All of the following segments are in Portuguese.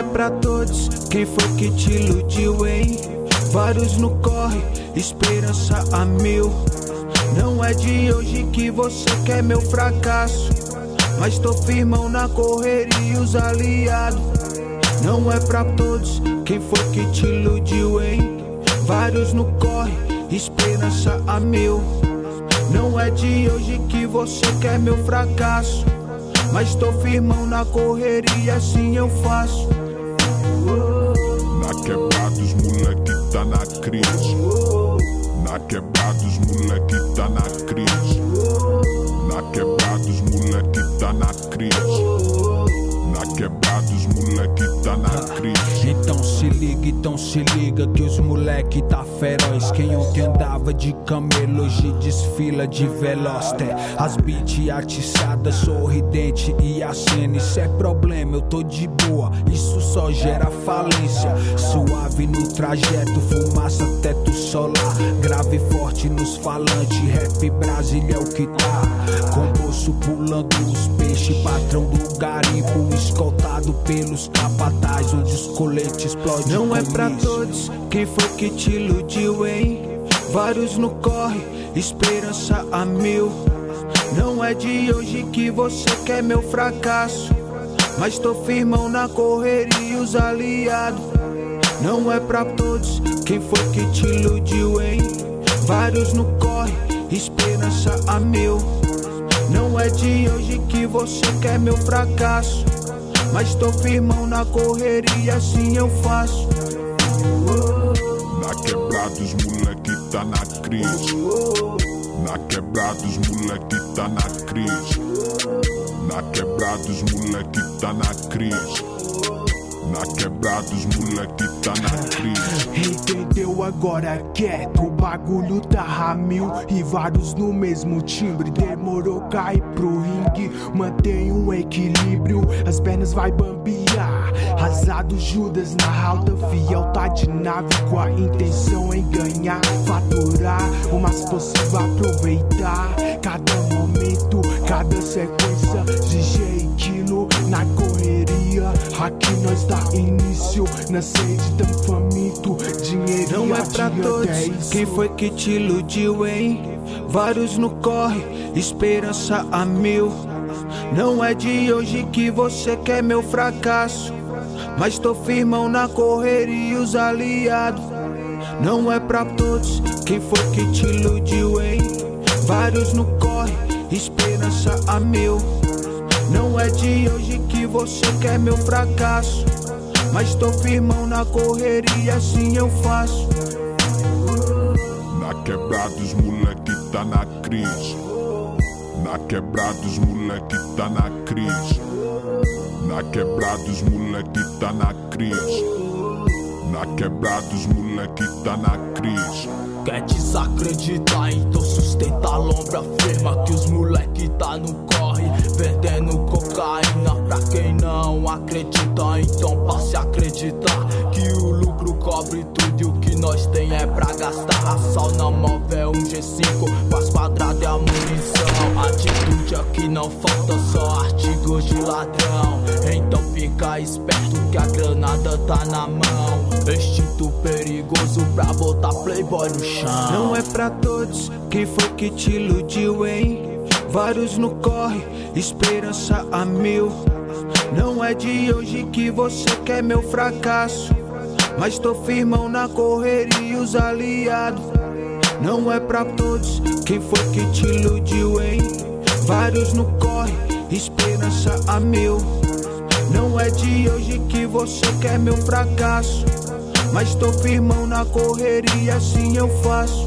é pra todos, quem foi que te iludiu, hein? Vários no corre, esperança a mil. Não é de hoje que você quer meu fracasso, mas tô firmão na correria e os aliados. Não é pra todos, quem foi que te iludiu, hein? Vários no corre, esperança a mil. Não é de hoje que você quer meu fracasso, mas tô firmão na correria, assim eu faço. Na quebrada os moleque tá na crise. Na quebrada os moleque tá na crise. Na quebrada os moleque tá na crise. Na quebrada os moleque tá na crise. Então se liga que os moleque tá feroz. Quem ontem andava de camelo hoje desfila de Veloster. As beat atiçadas, sorridente e a cena. Isso é problema, eu tô de boa, isso só gera falência. Suave no trajeto, fumaça, teto solar. Grave forte nos falantes, rap Brasília é o que tá. Com bolso pulando os peixes, patrão do garimpo, escoltado pelos capataz, onde os coletes explodem. Não é pra todos, quem foi que te iludiu, hein? Vários no corre, esperança a mil. Não é de hoje que você quer meu fracasso, mas tô firmão na correria e os aliados. Não é pra todos, quem foi que te iludiu, hein? Vários no corre, esperança a mil. Não é de hoje que você quer meu fracasso, mas tô firmão na correria, assim eu faço. Na quebrada os moleque tá na crise. Na quebrada os moleque tá na crise. Na quebrada os moleque tá na crise. Na quebrada os moleque tá na crise. Entendeu agora quieto, o bagulho tá a mil e vários no mesmo timbre. Demorou cair pro ringue, mantém um equilíbrio, as pernas vai bambear. Rasado Judas na alta, fiel tá de nave com a intenção em ganhar, faturar o mais possível, aproveitar cada momento, cada sequência. DJ Kilo na correria, aqui nós dá início, na sede tão faminto, dinheiro. Não é pra todos, quem foi que te iludiu, hein? Vários no corre, esperança a mil. Não é de hoje que você quer meu fracasso, mas tô firmão na correria e os aliados. Não é pra todos, quem foi que te iludiu, hein? Vários no corre, esperança a mil. Não é de hoje que você quer meu fracasso, mas tô firmão na correria, assim eu faço. Na quebrada os moleque tá na crise. Na quebrada os moleque tá na crise. Na quebrada os moleque tá na crise. Na quebrada os moleque tá na crise. Quer desacreditar, então sustenta a lombra firma, que os moleque tá no corre, vendendo cocaína. Pra quem não acredita, então passe a acreditar que o lucro cobre tudo e o que nós tem é pra gastar. A sauna móvel, um G5 com as quadradas e a munição. Atitude aqui não falta, só artigos de ladrão. Então fica esperto que a granada tá na mão. Instinto perigoso pra botar playboy no chão. Não é pra todos, quem foi que te iludiu, hein? Vários no corre, esperança a mil. Não é de hoje que você quer meu fracasso, mas tô firmão na correria e os aliados. Não é pra todos, quem foi que te iludiu, hein? Vários no corre, esperança a mil. Não é de hoje que você quer meu fracasso, mas tô firmão na correria, assim eu faço.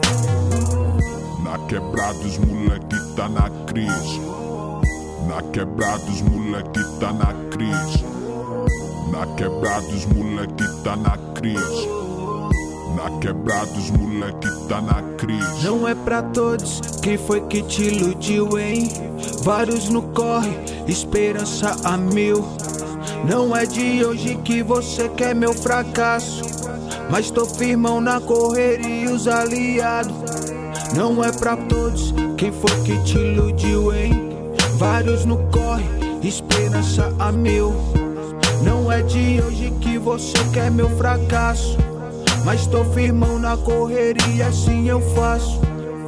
Na quebrada os moleque tá na crise. Na quebrada os moleque tá na crise. Na quebrada os moleque tá na crise. Na quebrada os moleque tá na crise. Não é pra todos, quem foi que te iludiu, hein? Vários no corre, esperança a mil. Não é de hoje que você quer meu fracasso, mas tô firmão na correria e os aliados. Não é pra todos, quem foi que te iludiu, hein? Vários no corre, esperança a mil. Não é de hoje que você quer meu fracasso, mas tô firmão na correria, assim eu faço.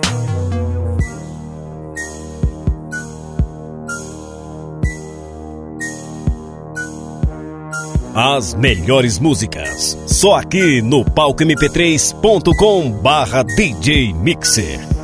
As melhores músicas, só aqui no palcomp3.com/DJ Mixer.